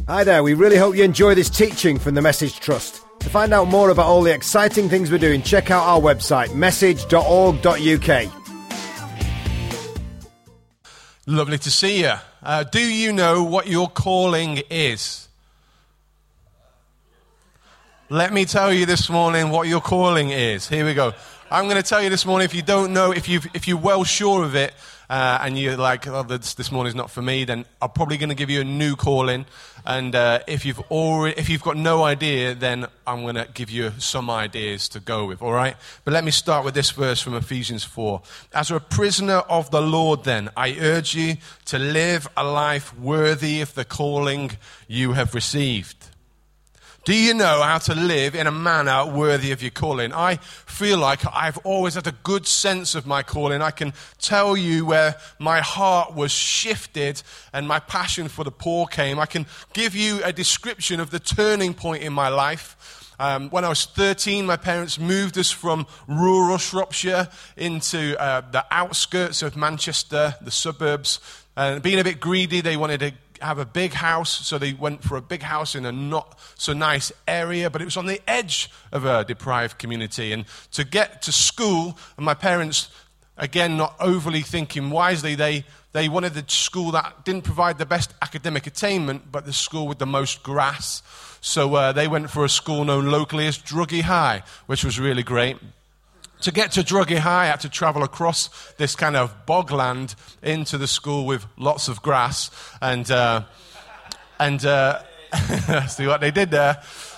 Hi there, we really hope you enjoy this teaching from the Message Trust. To find out more about all the exciting things we're doing, check out our website, message.org.uk. Lovely to see you. Do you know what your calling is? Let me tell you this morning what your calling is. Here we go. I'm going to tell you this morning, if you don't know, if you're well sure of it, and you're like, oh, this morning's not for me, then I'm probably going to give you a new calling. And if you've got no idea, then I'm going to give you some ideas to go with, all right? But let me start with this verse from Ephesians 4. As a prisoner of the Lord, then, I urge you to live a life worthy of the calling you have received. Do you know how to live in a manner worthy of your calling? I feel like I've always had a good sense of my calling. I can tell you where my heart was shifted and my passion for the poor came. I can give you a description of the turning point in my life. When I was 13, my parents moved us from rural Shropshire into the outskirts of Manchester, the suburbs. And being a bit greedy, they wanted to have a big house, so they went for a big house in a not so nice area, but it was on the edge of a deprived community. And to get to school, and my parents, again, not overly thinking wisely, they wanted the school that didn't provide the best academic attainment, but the school with the most grass. So they went for a school known locally as Druggy High, which was really great. To get to Druggy High, I had to travel across this kind of bogland into the school with lots of grass. And see what they did there.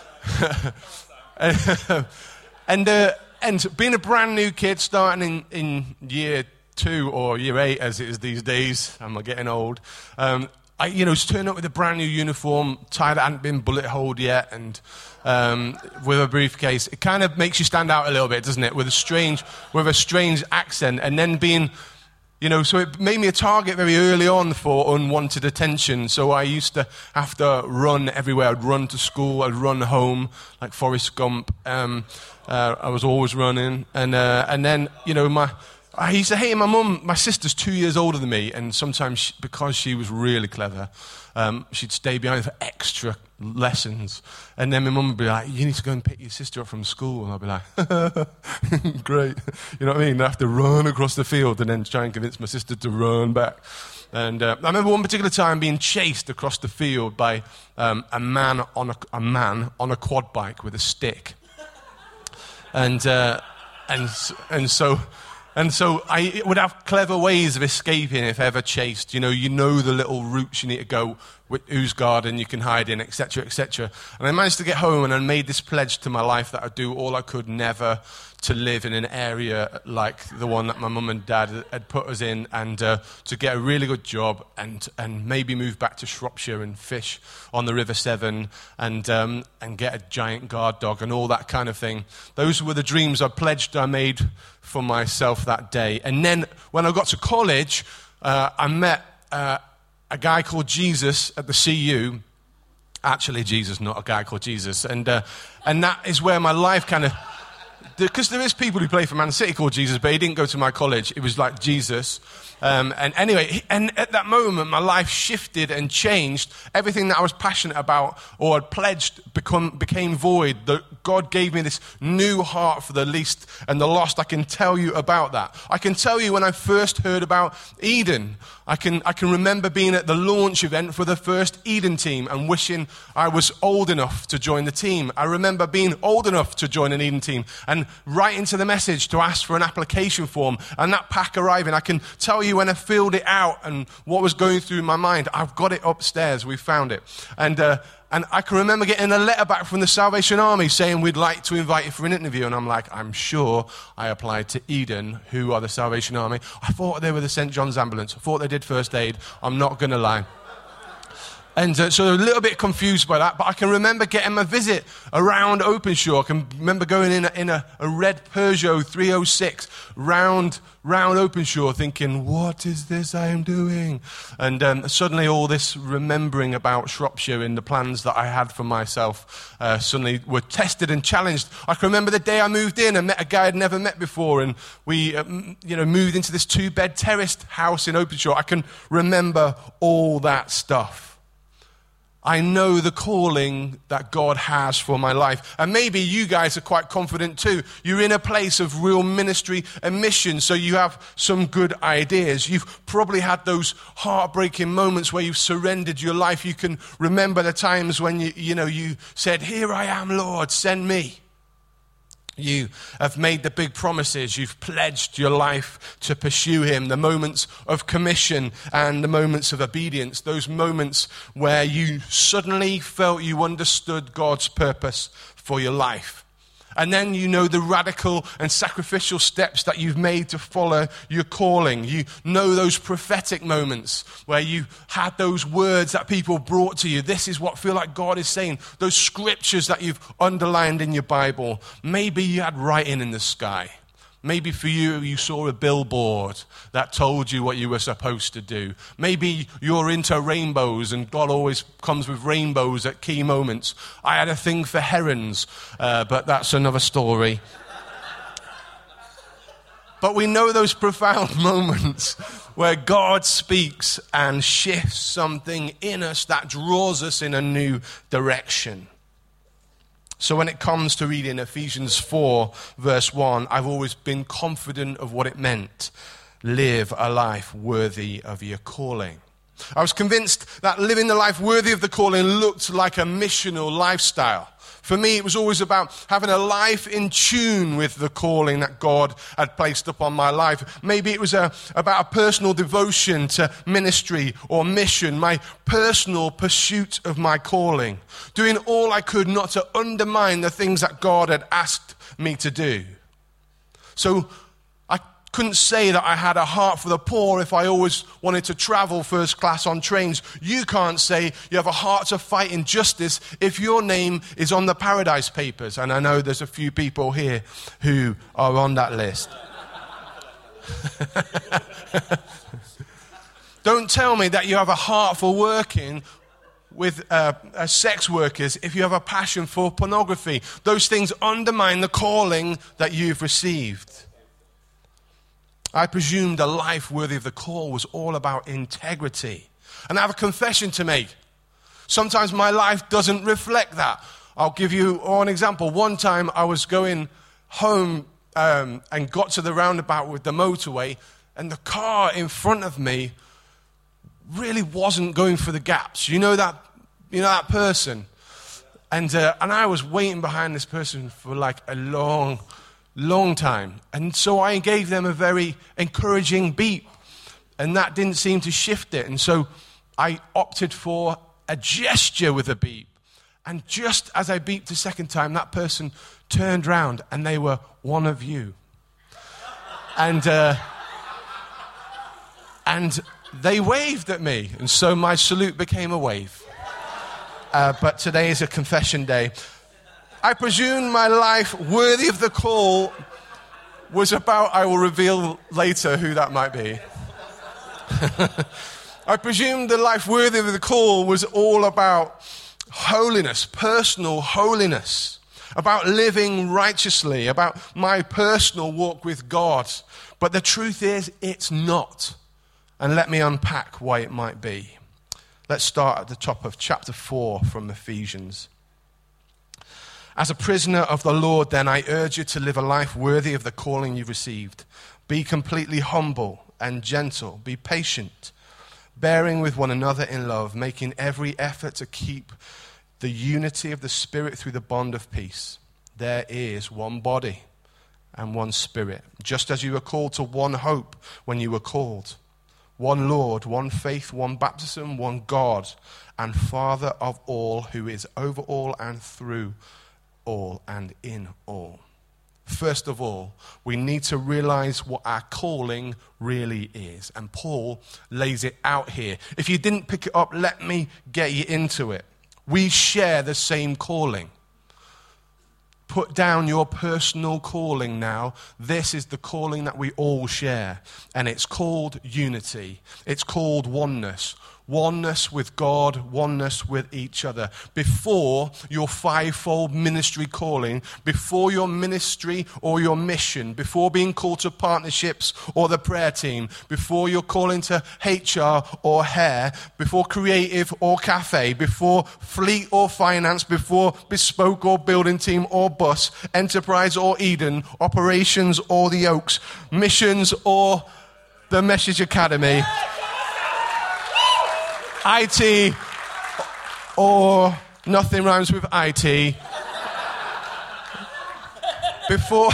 and being a brand new kid, starting in year 2 or year 8, as it is these days, I'm getting old. I turned up with a brand new uniform, tie that hadn't been bullet holed yet, and with a briefcase. It kind of makes you stand out a little bit, doesn't it? With a strange accent, and then being, so it made me a target very early on for unwanted attention. So I used to have to run everywhere. I'd run to school, I'd run home, like Forrest Gump. I was always running, and then I used to hate my mum. My sister's 2 years older than me, and sometimes because she was really clever, she'd stay behind for extra lessons. And then my mum would be like, you need to go and pick your sister up from school. And I'd be like, great. You know what I mean? I have to run across the field and then try and convince my sister to run back. And I remember one particular time being chased across the field by a man on a quad bike with a stick. And so I would have clever ways of escaping if ever chased. You know the little routes you need to go, whose garden you can hide in, etc., etc. And I managed to get home, and I made this pledge to my life that I'd do all I could never to live in an area like the one that my mum and dad had put us in, and to get a really good job, and maybe move back to Shropshire and fish on the River Severn, and get a giant guard dog and all that kind of thing. Those were the dreams I made for myself that day. And then when I got to college, I met a guy called Jesus at the CU. Actually, Jesus, not a guy called Jesus. And that is where my life kind of... Because there is people who play for Man City called Jesus, but he didn't go to my college. It was like Jesus. And anyway, and at that moment, my life shifted and changed. Everything that I was passionate about or had pledged became void. God gave me this new heart for the least and the lost. I can tell you about that. I can tell you when I first heard about Eden. I can remember being at the launch event for the first Eden team and wishing I was old enough to join the team. I remember being old enough to join an Eden team and writing to the message to ask for an application form, and that pack arriving. I can tell you when I filled it out and what was going through my mind. I've got it upstairs. We found it. And I can remember getting a letter back from the Salvation Army saying, we'd like to invite you for an interview. And I'm like, I'm sure I applied to Eden, who are the Salvation Army. I thought they were the St. John's Ambulance. I thought they did first aid. I'm not going to lie. And so a little bit confused by that, but I can remember getting my visit around Openshaw. I can remember going in a red Peugeot 306 round Openshaw thinking, what is this I am doing? And suddenly all this remembering about Shropshire and the plans that I had for myself suddenly were tested and challenged. I can remember the day I moved in and met a guy I'd never met before, and we moved into this 2-bed terraced house in Openshaw. I can remember all that stuff. I know the calling that God has for my life. And maybe you guys are quite confident too. You're in a place of real ministry and mission, so you have some good ideas. You've probably had those heartbreaking moments where you've surrendered your life. You can remember the times when you said, "Here I am, Lord, send me." You have made the big promises. You've pledged your life to pursue him. The moments of commission and the moments of obedience. Those moments where you suddenly felt you understood God's purpose for your life. And then you know the radical and sacrificial steps that you've made to follow your calling. You know those prophetic moments where you had those words that people brought to you. This is what I feel like God is saying. Those scriptures that you've underlined in your Bible. Maybe you had writing in the sky. Maybe for you, you saw a billboard that told you what you were supposed to do. Maybe you're into rainbows, and God always comes with rainbows at key moments. I had a thing for herons, but that's another story. But we know those profound moments where God speaks and shifts something in us that draws us in a new direction. So when it comes to reading Ephesians 4, verse 1, I've always been confident of what it meant. Live a life worthy of your calling. I was convinced that living the life worthy of the calling looked like a missional lifestyle. For me, it was always about having a life in tune with the calling that God had placed upon my life. Maybe it was about a personal devotion to ministry or mission, my personal pursuit of my calling, doing all I could not to undermine the things that God had asked me to do. So I couldn't say that I had a heart for the poor if I always wanted to travel first class on trains. You can't say you have a heart to fight injustice if your name is on the Paradise Papers. And I know there's a few people here who are on that list. Don't tell me that you have a heart for working with sex workers if you have a passion for pornography. Those things undermine the calling that you've received. I presumed a life worthy of the call was all about integrity. And I have a confession to make. Sometimes my life doesn't reflect that. I'll give you an example. One time I was going home and got to the roundabout with the motorway, and the car in front of me really wasn't going for the gaps. You know that person? And I was waiting behind this person for like a long time. And so I gave them a very encouraging beep, and that didn't seem to shift it. And so I opted for a gesture with a beep. And just as I beeped the second time, that person turned round, and they were one of you. And they waved at me, and so my salute became a wave. But today is a confession day. I presume my life worthy of the call was about, I will reveal later who that might be. I presume the life worthy of the call was all about holiness, personal holiness, about living righteously, about my personal walk with God. But the truth is, it's not. And let me unpack why it might be. Let's start at the top of chapter 4 from Ephesians. As a prisoner of the Lord, then, I urge you to live a life worthy of the calling you've received. Be completely humble and gentle. Be patient, bearing with one another in love, making every effort to keep the unity of the Spirit through the bond of peace. There is one body and one Spirit, just as you were called to one hope when you were called. One Lord, one faith, one baptism, one God and Father of all, who is over all and through all and in all. First of all, we need to realize what our calling really is. And Paul lays it out here. If you didn't pick it up, let me get you into it. We share the same calling. Put down your personal calling now. This is the calling that we all share. And it's called unity. It's called oneness. Oneness with God, oneness with each other. Before your fivefold ministry calling, before your ministry or your mission, before being called to partnerships or the prayer team, before you're calling to HR or hair, before creative or cafe, before fleet or finance, before bespoke or building team or bus, enterprise or Eden, operations or the Oaks, missions or the Message Academy, IT or nothing rhymes with IT. Before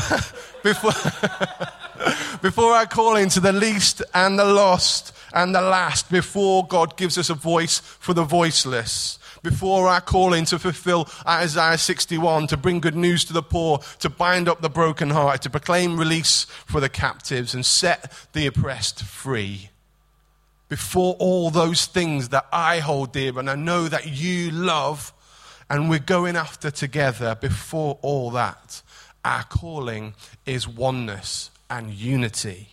I call into the least and the lost and the last, before God gives us a voice for the voiceless, before our calling to fulfill Isaiah 61, to bring good news to the poor, to bind up the brokenhearted, to proclaim release for the captives and set the oppressed free. Before all those things that I hold dear and I know that you love and we're going after together, before all that, our calling is oneness and unity.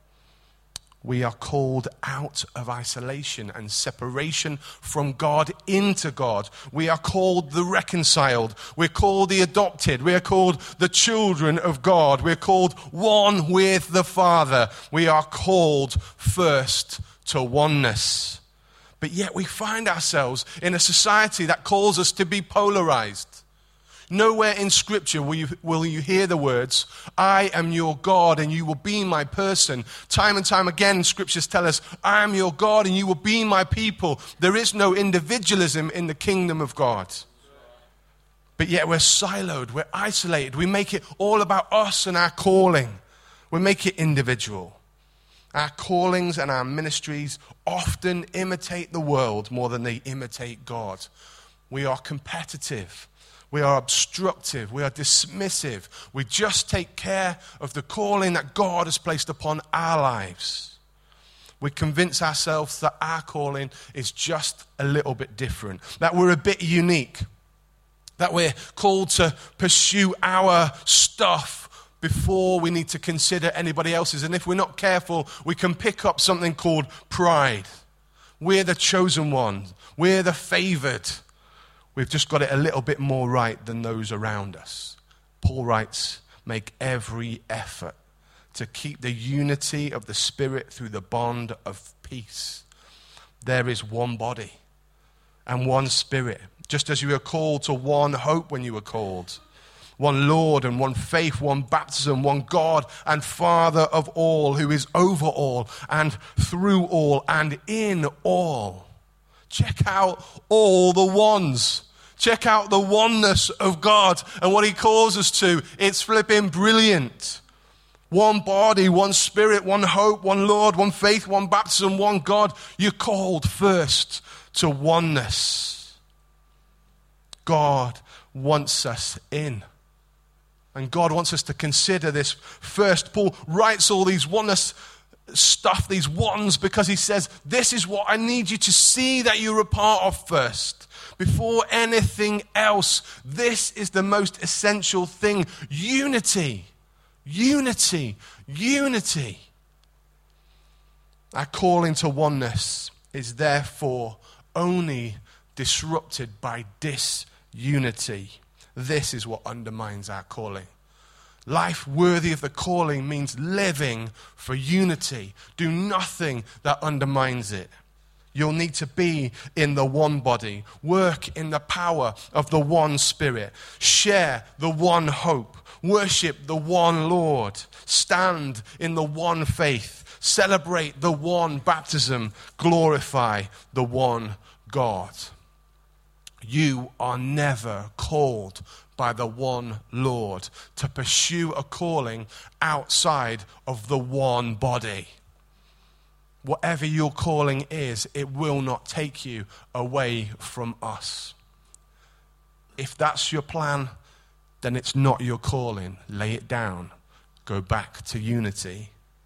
We are called out of isolation and separation from God into God. We are called the reconciled. We're called the adopted. We are called the children of God. We're called one with the Father. We are called first to oneness. But yet we find ourselves in a society that calls us to be polarized. Nowhere in Scripture will you hear the words, I am your God and you will be my person. Time and time again, Scriptures tell us, I am your God and you will be my people. There is no individualism in the kingdom of God. But yet we're siloed, we're isolated. We make it all about us and our calling. We make it individual. Our callings and our ministries often imitate the world more than they imitate God. We are competitive. We are obstructive. We are dismissive. We just take care of the calling that God has placed upon our lives. We convince ourselves that our calling is just a little bit different, that we're a bit unique, that we're called to pursue our stuff before we need to consider anybody else's. And if we're not careful, we can pick up something called pride. We're the chosen ones. We're the favored. We've just got it a little bit more right than those around us. Paul writes, make every effort to keep the unity of the Spirit through the bond of peace. There is one body and one Spirit, just as you were called to one hope when you were called. One Lord and one faith, one baptism, one God and Father of all, who is over all and through all and in all. Check out all the ones. Check out the oneness of God and what he calls us to. It's flipping brilliant. One body, one Spirit, one hope, one Lord, one faith, one baptism, one God. You're called first to oneness. God wants us in. And God wants us to consider this first. Paul writes all these oneness stuff, these ones, because he says, this is what I need you to see that you're a part of first. Before anything else, this is the most essential thing. Unity. Unity. Unity. Our calling to oneness is therefore only disrupted by disunity. This is what undermines our calling. Life worthy of the calling means living for unity. Do nothing that undermines it. You'll need to be in the one body, work in the power of the one Spirit, share the one hope, worship the one Lord, stand in the one faith, celebrate the one baptism, glorify the one God. You are never called by the one Lord to pursue a calling outside of the one body. Whatever your calling is, it will not take you away from us. If that's your plan, then it's not your calling. Lay it down. Go back to unity.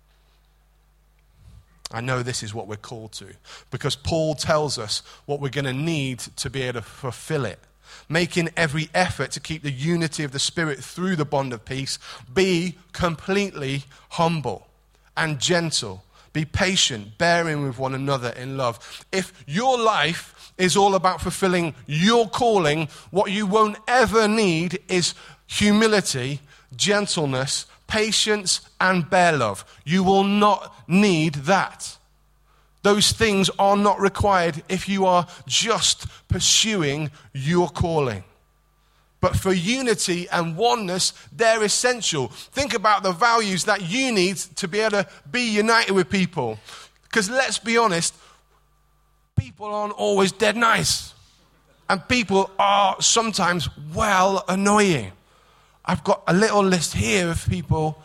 I know this is what we're called to, because Paul tells us what we're going to need to be able to fulfill it. Making every effort to keep the unity of the Spirit through the bond of peace. Be completely humble and gentle. Be patient, bearing with one another in love. If your life is all about fulfilling your calling, what you won't ever need is humility, gentleness, patience, and bear love. You will not need that. Those things are not required if you are just pursuing your calling. But for unity and oneness, they're essential. Think about the values that you need to be able to be united with people. Because let's be honest, people aren't always dead nice. And people are sometimes well annoying. I've got a little list here of people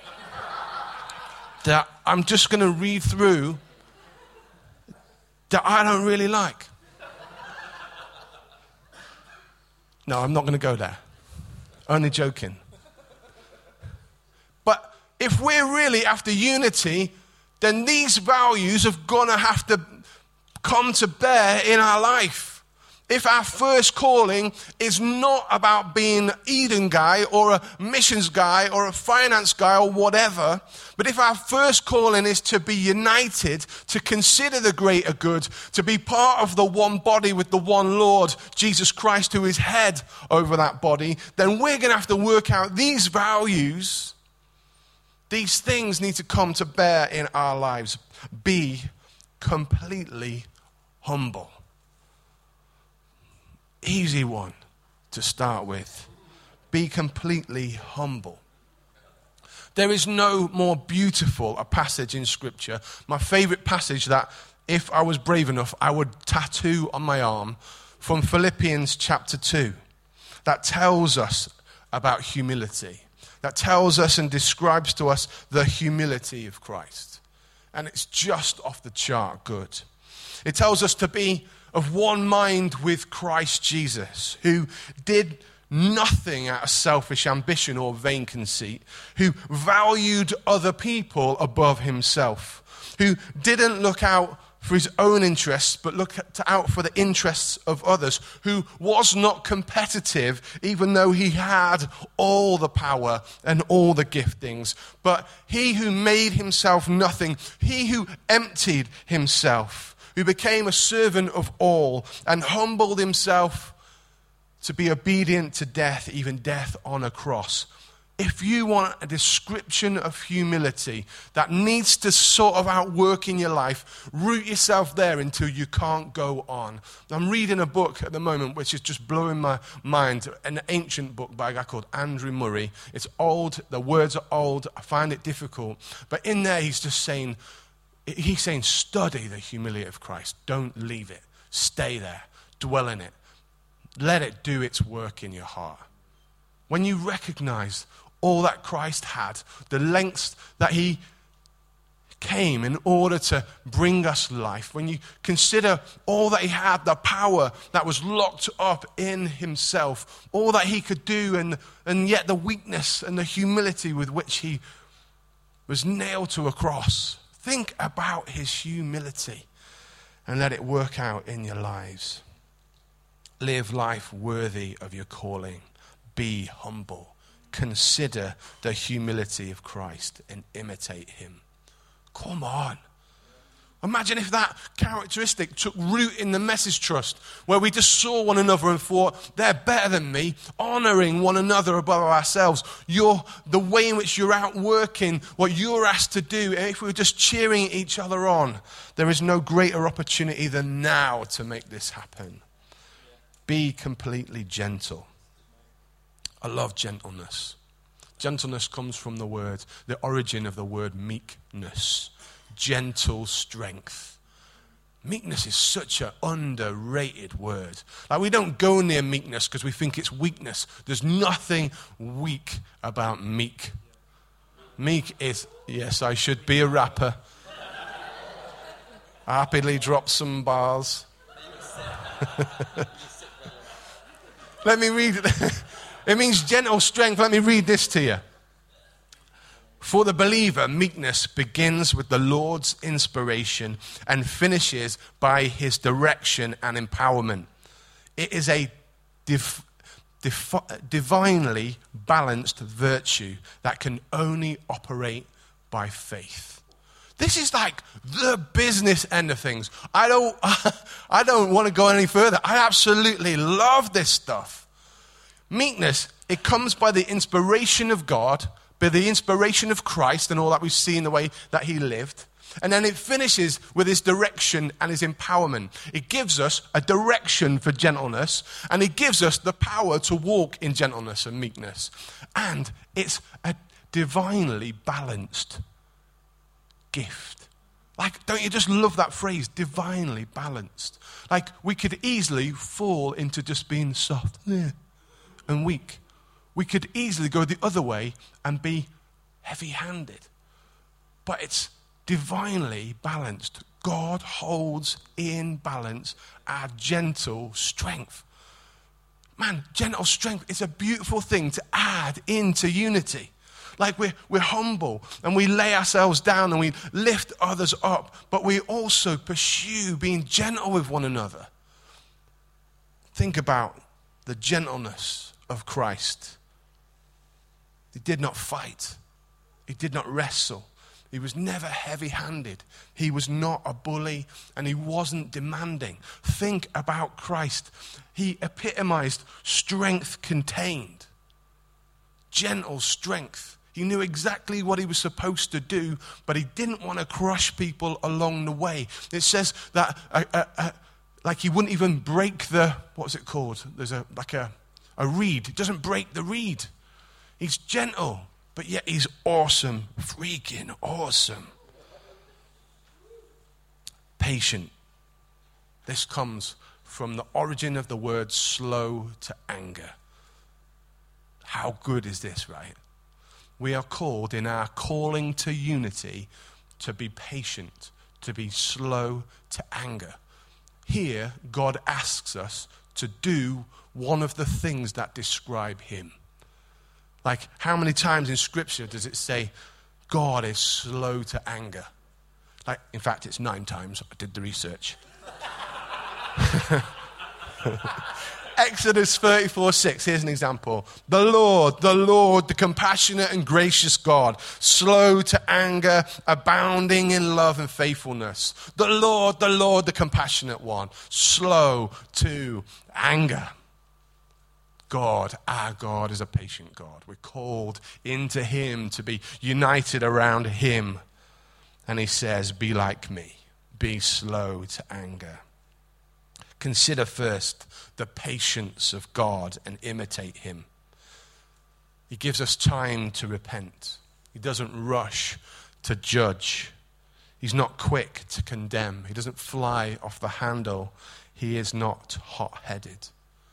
that I'm just going to read through that I don't really like. No, I'm not going to go there. Only joking. But if we're really after unity, then these values are going to have to come to bear in our life. If our first calling is not about being Eden guy or a missions guy or a finance guy or whatever, but if our first calling is to be united, to consider the greater good, to be part of the one body with the one Lord, Jesus Christ, who is head over that body, then we're going to have to work out these values. These things need to come to bear in our lives. Be completely humble. Easy one to start with. Be completely humble. There is no more beautiful a passage in Scripture. My favorite passage that, if I was brave enough, I would tattoo on my arm, from Philippians chapter 2, that tells us about humility. That tells us and describes to us the humility of Christ. And it's just off the chart good. It tells us to be of one mind with Christ Jesus, who did nothing out of selfish ambition or vain conceit, who valued other people above himself, who didn't look out for his own interests, but looked out for the interests of others, who was not competitive, even though he had all the power and all the giftings. But he who made himself nothing, he who emptied himself, who became a servant of all and humbled himself to be obedient to death, even death on a cross. If you want a description of humility that needs to sort of outwork in your life, root yourself there until you can't go on. I'm reading a book at the moment which is just blowing my mind, an ancient book by a guy called Andrew Murray. It's old, the words are old, I find it difficult. But in there he's saying, study the humility of Christ. Don't leave it. Stay there. Dwell in it. Let it do its work in your heart. When you recognize all that Christ had, the lengths that he came in order to bring us life, when you consider all that he had, the power that was locked up in himself, all that he could do, and yet the weakness and the humility with which he was nailed to a cross. Think about his humility and let it work out in your lives. Live life worthy of your calling. Be humble. Consider the humility of Christ and imitate him. Come on. Imagine if that characteristic took root in the Message Trust, where we just saw one another and thought, they're better than me, honoring one another above ourselves. The way in which you're out working what you're asked to do, and if we were just cheering each other on, there is no greater opportunity than now to make this happen. Be completely gentle. I love gentleness. Gentleness comes from the origin of the word meekness. Gentle strength. Meekness is such an underrated word. Like, we don't go near meekness because we think it's weakness. There's nothing weak about meek. Meek is, yes, I should be a rapper. I happily drop some bars. Let me read it. It means gentle strength. Let me read this to you. For the believer, meekness begins with the Lord's inspiration and finishes by his direction and empowerment. It is a divinely balanced virtue that can only operate by faith. This is like the business end of things. I don't want to go any further. I absolutely love this stuff. Meekness, it comes by the inspiration of God, by the inspiration of Christ and all that we see in the way that he lived. And then it finishes with his direction and his empowerment. It gives us a direction for gentleness, and it gives us the power to walk in gentleness and meekness. And it's a divinely balanced gift. Like, don't you just love that phrase, divinely balanced? Like, we could easily fall into just being soft and weak. We could easily go the other way and be heavy-handed. But it's divinely balanced. God holds in balance our gentle strength. Man, gentle strength is a beautiful thing to add into unity. Like we're humble and we lay ourselves down and we lift others up, but we also pursue being gentle with one another. Think about the gentleness of Christ. He did not fight. He did not wrestle. He was never heavy-handed. He was not a bully, and he wasn't demanding. Think about Christ. He epitomized strength contained. Gentle strength. He knew exactly what he was supposed to do, but he didn't want to crush people along the way. It says that like he wouldn't even break the, what's it called? There's a reed. He doesn't break the reed. He's gentle, but yet he's awesome. Freaking awesome. Patient. This comes from the origin of the word slow to anger. How good is this, right? We are called in our calling to unity to be patient, to be slow to anger. Here, God asks us to do one of the things that describe him. Like, how many times in Scripture does it say, God is slow to anger? Like, in fact, it's 9 times. I did the research. Exodus 34:6, here's an example. The Lord, the compassionate and gracious God, slow to anger, abounding in love and faithfulness. The Lord, the compassionate one, slow to anger. God, our God, is a patient God. We're called into him to be united around him. And he says, be like me. Be slow to anger. Consider first the patience of God and imitate him. He gives us time to repent. He doesn't rush to judge. He's not quick to condemn. He doesn't fly off the handle. He is not hot-headed.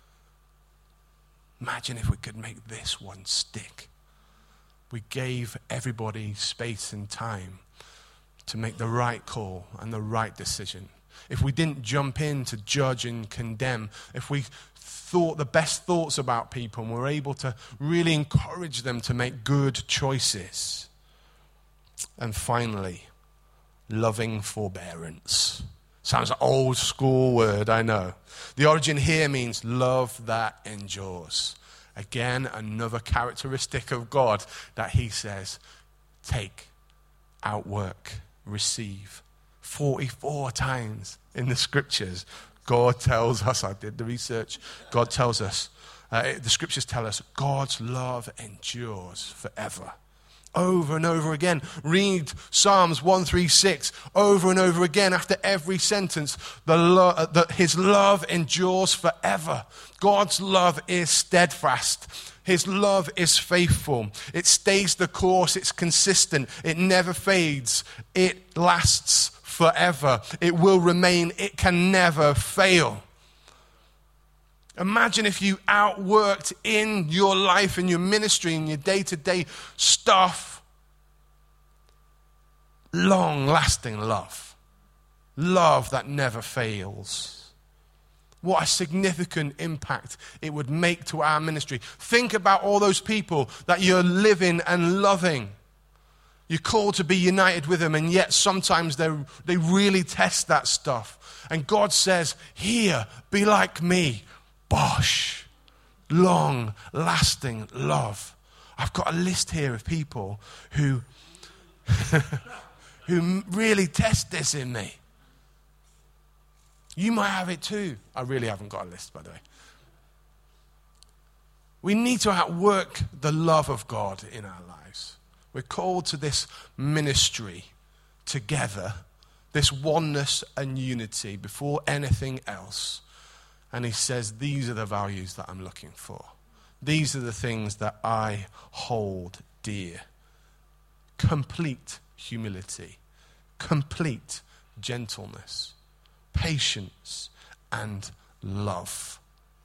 Imagine if we could make this one stick. We gave everybody space and time to make the right call and the right decision. If we didn't jump in to judge and condemn, if we thought the best thoughts about people and were able to really encourage them to make good choices. And finally, loving forbearance. Sounds like an old school word, I know. The origin here means love that endures. Again, another characteristic of God that he says, take, outwork, receive. 44 times in the scriptures, God tells us, I did the research, God tells us, the scriptures tell us, God's love endures forever. Over and over again. Read Psalms 136 over and over again after every sentence. His love endures forever. God's love is steadfast. His love is faithful. It stays the course. It's consistent. It never fades. It lasts forever. It will remain. It can never fail. Imagine if you outworked in your life, in your ministry, in your day-to-day stuff, long-lasting love. Love that never fails. What a significant impact it would make to our ministry. Think about all those people that you're living and loving. You're called to be united with them, and yet sometimes they really test that stuff. And God says, here, be like me. Bosh. Long-lasting love. I've got a list here of people who who really test this in me. You might have it too. I really haven't got a list, by the way. We need to outwork the love of God in our lives. We're called to this ministry together, this oneness and unity before anything else. And he says, these are the values that I'm looking for. These are the things that I hold dear. Complete humility, complete gentleness, patience, and love.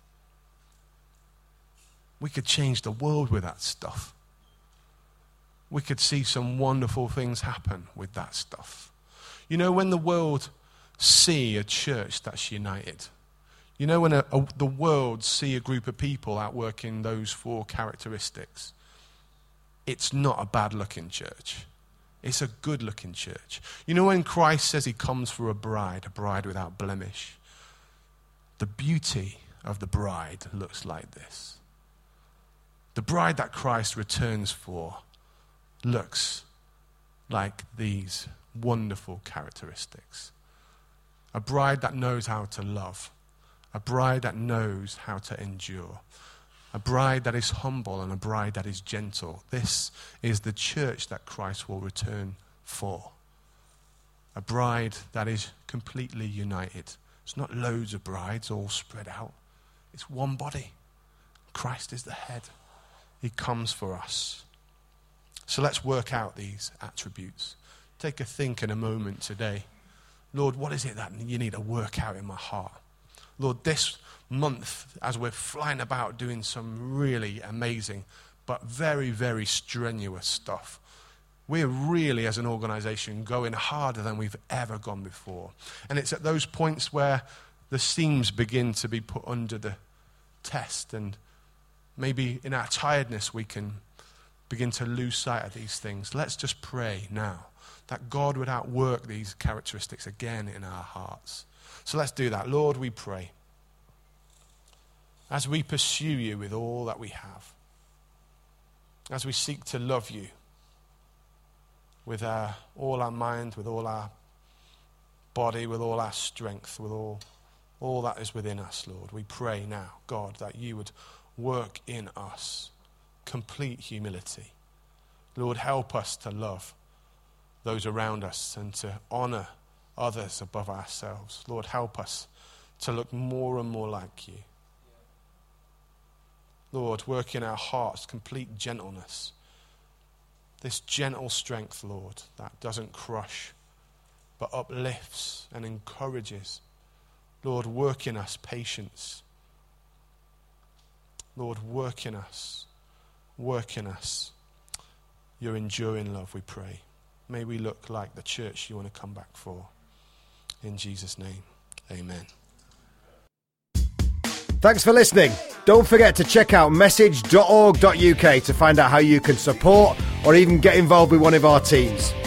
We could change the world with that stuff. We could see some wonderful things happen with that stuff. You know, when the world see a church that's united, you know, when the world see a group of people outworking those 4 characteristics, it's not a bad-looking church. It's a good-looking church. You know, when Christ says he comes for a bride without blemish, the beauty of the bride looks like this. The bride that Christ returns for looks like these wonderful characteristics. A bride that knows how to love. A bride that knows how to endure. A bride that is humble and a bride that is gentle. This is the church that Christ will return for. A bride that is completely united. It's not loads of brides all spread out. It's one body. Christ is the head. He comes for us. So let's work out these attributes. Take a think in a moment today. Lord, what is it that you need to work out in my heart? Lord, this month, as we're flying about doing some really amazing but very, very strenuous stuff, we're really, as an organization, going harder than we've ever gone before. And it's at those points where the seams begin to be put under the test, and maybe in our tiredness we can begin to lose sight of these things. Let's just pray now that God would outwork these characteristics again in our hearts. So let's do that. Lord, we pray, as we pursue you with all that we have, as we seek to love you with all our mind, with all our body, with all our strength, with all that is within us, Lord, we pray now, God, that you would work in us complete humility. Lord, help us to love those around us and to honor others above ourselves. Lord, help us to look more and more like you. Lord, work in our hearts complete gentleness. This gentle strength, Lord, that doesn't crush, but uplifts and encourages. Lord, work in us patience. Lord, work in us. Work in us your enduring love, we pray. May we look like the church you want to come back for. In Jesus' name, amen. Thanks for listening. Don't forget to check out message.org.uk to find out how you can support or even get involved with one of our teams.